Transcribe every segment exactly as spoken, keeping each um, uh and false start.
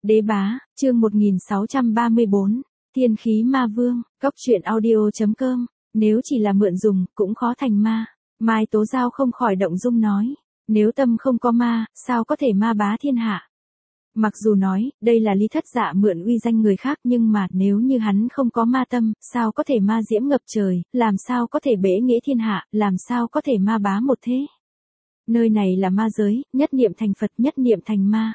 Đế bá, chương một nghìn sáu trăm ba mươi bốn, Thiên khí ma vương, Cốc truyện audio.com, nếu chỉ là mượn dùng, cũng khó thành ma. Mai Tố Giao không khỏi động dung nói, nếu tâm không có ma, sao có thể ma bá thiên hạ. Mặc dù nói, đây là Lý Thất Dạ mượn uy danh người khác, nhưng mà nếu như hắn không có ma tâm, sao có thể ma diễm ngập trời, làm sao có thể bể nghĩa thiên hạ, làm sao có thể ma bá một thế. Nơi này là ma giới, nhất niệm thành Phật, nhất niệm thành ma.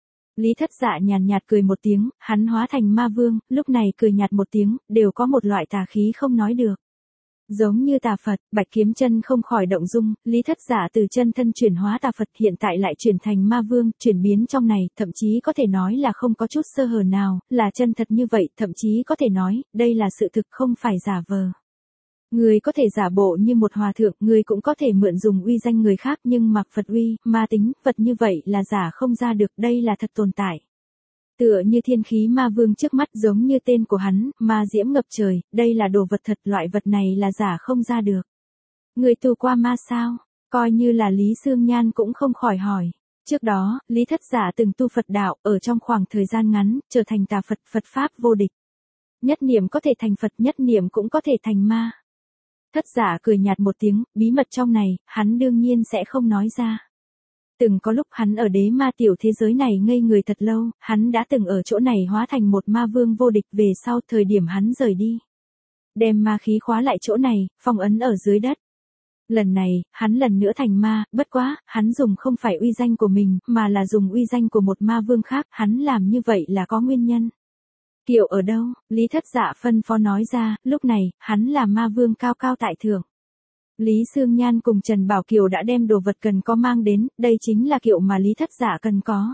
Lý Thất Dạ nhàn nhạt cười một tiếng, hắn hóa thành ma vương, lúc này cười nhạt một tiếng, đều có một loại tà khí không nói được. Giống như tà Phật, Bạch Kiếm Chân không khỏi động dung, Lý Thất Dạ từ chân thân chuyển hóa tà Phật hiện tại lại chuyển thành ma vương, chuyển biến trong này, thậm chí có thể nói là không có chút sơ hở nào, là chân thật như vậy, thậm chí có thể nói, đây là sự thực không phải giả vờ. Người có thể giả bộ như một hòa thượng, người cũng có thể mượn dùng uy danh người khác, nhưng mặc Phật uy, ma tính, Phật như vậy là giả không ra được, đây là thật tồn tại. Tựa như thiên khí ma vương trước mắt, giống như tên của hắn, ma diễm ngập trời, đây là đồ vật thật, loại vật này là giả không ra được. Người tu qua ma sao? Coi như là Lý Xương Nhan cũng không khỏi hỏi. Trước đó, Lý Thất Dạ từng tu Phật đạo, ở trong khoảng thời gian ngắn, trở thành tà Phật, Phật Pháp vô địch. Nhất niệm có thể thành Phật, nhất niệm cũng có thể thành ma. Thất Dạ cười nhạt một tiếng, bí mật trong này, hắn đương nhiên sẽ không nói ra. Từng có lúc hắn ở đế ma tiểu thế giới này ngây người thật lâu, hắn đã từng ở chỗ này hóa thành một ma vương vô địch, về sau thời điểm hắn rời đi. Đem ma khí khóa lại chỗ này, phong ấn ở dưới đất. Lần này, hắn lần nữa thành ma, bất quá, hắn dùng không phải uy danh của mình, mà là dùng uy danh của một ma vương khác, hắn làm như vậy là có nguyên nhân. Kiệu ở đâu? Lý Thất Dạ phân phó nói ra, lúc này, hắn là ma vương cao cao tại thượng. Lý Xương Nhan cùng Trần Bảo Kiều đã đem đồ vật cần có mang đến, đây chính là kiệu mà Lý Thất Dạ cần có.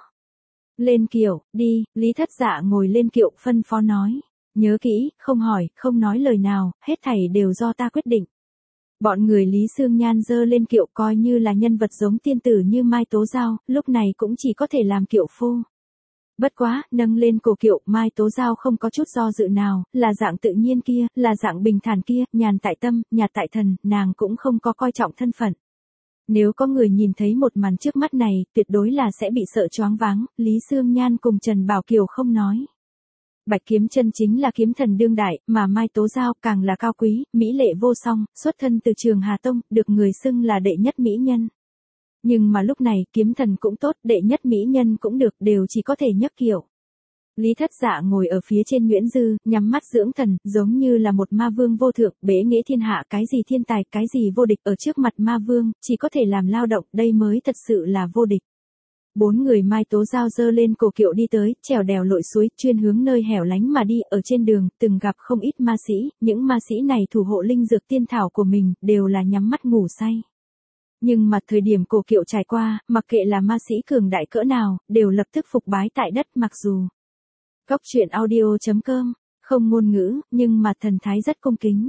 Lên kiệu, đi, Lý Thất Dạ ngồi lên kiệu phân phó nói. Nhớ kỹ, không hỏi, không nói lời nào, hết thảy đều do ta quyết định. Bọn người Lý Xương Nhan dơ lên kiệu coi như là nhân vật giống tiên tử như Mai Tố Giao, lúc này cũng chỉ có thể làm kiệu phu. Bất quá, nâng lên cổ kiệu, Mai Tố Giao không có chút do dự nào, là dạng tự nhiên kia, là dạng bình thản kia, nhàn tại tâm, nhạt tại thần, nàng cũng không có coi trọng thân phận. Nếu có người nhìn thấy một màn trước mắt này, tuyệt đối là sẽ bị sợ choáng váng, Lý Xương Nhan cùng Trần Bảo Kiều không nói. Bạch Kiếm Chân chính là kiếm thần đương đại, mà Mai Tố Giao càng là cao quý, mỹ lệ vô song, xuất thân từ Trường Hà Tông, được người xưng là đệ nhất mỹ nhân. Nhưng mà lúc này, kiếm thần cũng tốt, đệ nhất mỹ nhân cũng được, đều chỉ có thể nhấc kiệu. Lý Thất Dạ ngồi ở phía trên Nguyễn Dư, nhắm mắt dưỡng thần, giống như là một ma vương vô thượng, bế nghĩa thiên hạ, cái gì thiên tài, cái gì vô địch, ở trước mặt ma vương, chỉ có thể làm lao động, đây mới thật sự là vô địch. Bốn người Mai Tố Giao dơ lên cổ kiệu đi tới, trèo đèo lội suối, chuyên hướng nơi hẻo lánh mà đi, ở trên đường, từng gặp không ít ma sĩ, những ma sĩ này thủ hộ linh dược tiên thảo của mình, đều là nhắm mắt ngủ say. Nhưng mà thời điểm cổ kiệu trải qua, mặc kệ là ma sĩ cường đại cỡ nào, đều lập tức phục bái tại đất, mặc dù. Cốc truyện audio.com, không ngôn ngữ, nhưng mà thần thái rất cung kính.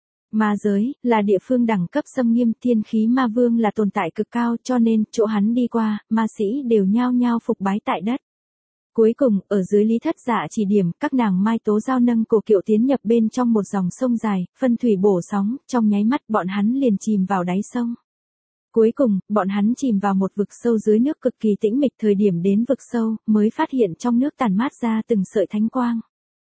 Ma giới, là địa phương đẳng cấp xâm nghiêm, thiên khí ma vương là tồn tại cực cao, cho nên, chỗ hắn đi qua, ma sĩ đều nhao nhao phục bái tại đất. Cuối cùng, ở dưới Lý Thất Dạ chỉ điểm, các nàng Mai Tố Giao nâng cổ kiệu tiến nhập bên trong một dòng sông dài, phân thủy bổ sóng, trong nháy mắt bọn hắn liền chìm vào đáy sông. Cuối cùng, bọn hắn chìm vào một vực sâu dưới nước cực kỳ tĩnh mịch, thời điểm đến vực sâu, mới phát hiện trong nước tàn mát ra từng sợi thánh quang.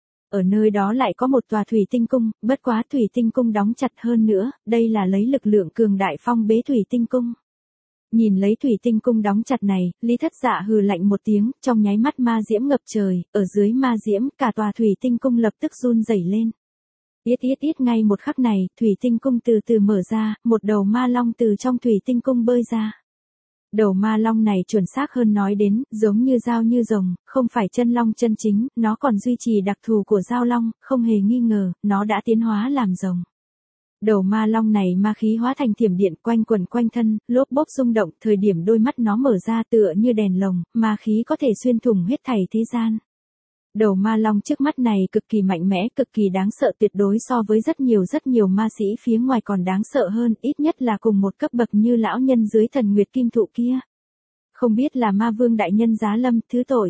Ở nơi đó lại có một tòa thủy tinh cung, bất quá thủy tinh cung đóng chặt hơn nữa, đây là lấy lực lượng cường đại phong bế thủy tinh cung. Nhìn lấy thủy tinh cung đóng chặt này, Lý Thất Dạ hừ lạnh một tiếng, trong nháy mắt ma diễm ngập trời, ở dưới ma diễm, cả tòa thủy tinh cung lập tức run rẩy lên. Ít ít ít ngay một khắc này, thủy tinh cung từ từ mở ra, một đầu ma long từ trong thủy tinh cung bơi ra. Đầu ma long này chuẩn xác hơn nói đến, giống như dao như rồng, không phải chân long chân chính, nó còn duy trì đặc thù của dao long, không hề nghi ngờ, nó đã tiến hóa làm rồng. Đầu ma long này ma khí hóa thành thiểm điện quanh quẩn quanh thân, lốp bốp rung động, thời điểm đôi mắt nó mở ra tựa như đèn lồng, ma khí có thể xuyên thủng hết thảy thế gian. Đầu ma long trước mắt này cực kỳ mạnh mẽ, cực kỳ đáng sợ, tuyệt đối so với rất nhiều rất nhiều ma sĩ phía ngoài còn đáng sợ hơn, ít nhất là cùng một cấp bậc như lão nhân dưới thần nguyệt kim thụ kia. Không biết là ma vương đại nhân giá lâm, thứ tội.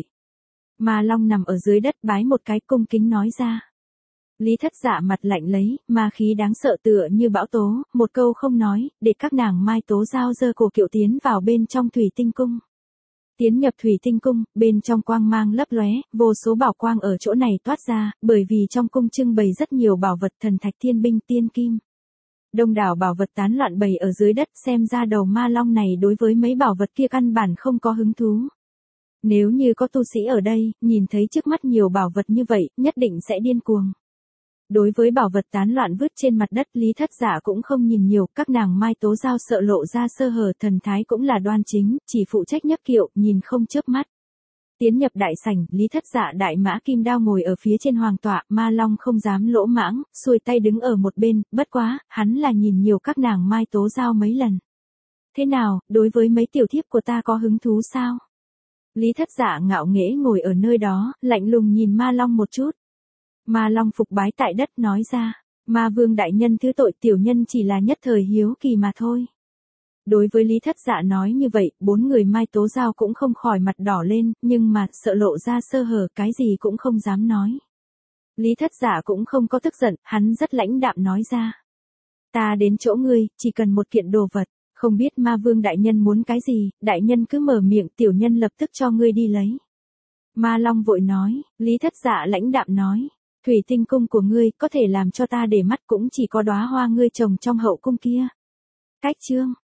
Ma long nằm ở dưới đất bái một cái cung kính nói ra. Lý Thất Dạ mặt lạnh lấy, ma khí đáng sợ tựa như bão tố, một câu không nói, để các nàng Mai Tố Giao dơ cổ kiệu tiến vào bên trong thủy tinh cung. Tiến nhập thủy tinh cung, bên trong quang mang lấp lóe, vô số bảo quang ở chỗ này toát ra, bởi vì trong cung trưng bày rất nhiều bảo vật thần thạch thiên binh tiên kim. Đông đảo bảo vật tán loạn bày ở dưới đất, xem ra đầu ma long này đối với mấy bảo vật kia căn bản không có hứng thú. Nếu như có tu sĩ ở đây, nhìn thấy trước mắt nhiều bảo vật như vậy, nhất định sẽ điên cuồng. Đối với bảo vật tán loạn vứt trên mặt đất, Lý Thất Dạ cũng không nhìn nhiều, các nàng Mai Tố Giao sợ lộ ra sơ hở, thần thái cũng là đoan chính, chỉ phụ trách nhấc kiệu, nhìn không chớp mắt. Tiến nhập đại sảnh, Lý Thất Dạ đại mã kim đao ngồi ở phía trên hoàng tọa, ma long không dám lỗ mãng, xuôi tay đứng ở một bên, bất quá, hắn là nhìn nhiều các nàng Mai Tố Giao mấy lần. Thế nào, đối với mấy tiểu thiếp của ta có hứng thú sao? Lý Thất Dạ ngạo nghễ ngồi ở nơi đó, lạnh lùng nhìn ma long một chút. Ma long phục bái tại đất nói ra, ma vương đại nhân thứ tội, tiểu nhân chỉ là nhất thời hiếu kỳ mà thôi. Đối với Lý Thất Dạ nói như vậy, bốn người Mai Tố Giao cũng không khỏi mặt đỏ lên, nhưng mà sợ lộ ra sơ hở, cái gì cũng không dám nói. Lý Thất Dạ cũng không có tức giận, hắn rất lãnh đạm nói ra. Ta đến chỗ ngươi, chỉ cần một kiện đồ vật, không biết ma vương đại nhân muốn cái gì, đại nhân cứ mở miệng, tiểu nhân lập tức cho ngươi đi lấy. Ma long vội nói, Lý Thất Dạ lãnh đạm nói. Thủy tinh cung của ngươi có thể làm cho ta để mắt cũng chỉ có đóa hoa ngươi trồng trong hậu cung kia. Cách chương